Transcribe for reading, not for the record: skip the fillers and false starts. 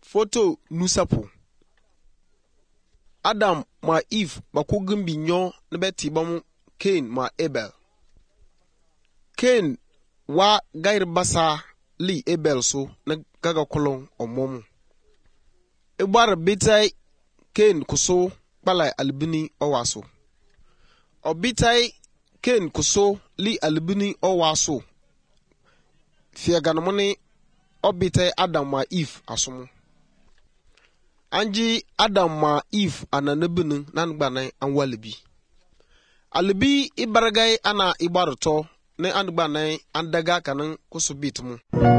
Foto nusapu. Adam ma Eve bakugum binyo nebeti bamu Cain ma Abel. Cain wa gair basa li Abel so na gaga kolong omomu. Ibar bitai Cain kuso balai albini owaso. Obitai Cain kuso li albini owaso. Fiaganamone obitai Adam ma Eve asumu. Anji Adam ma Eve ananebunu nangbane anwalibi. Alibi ibaragay ana ibaruto ne angbane andaga kanang kusubitmu.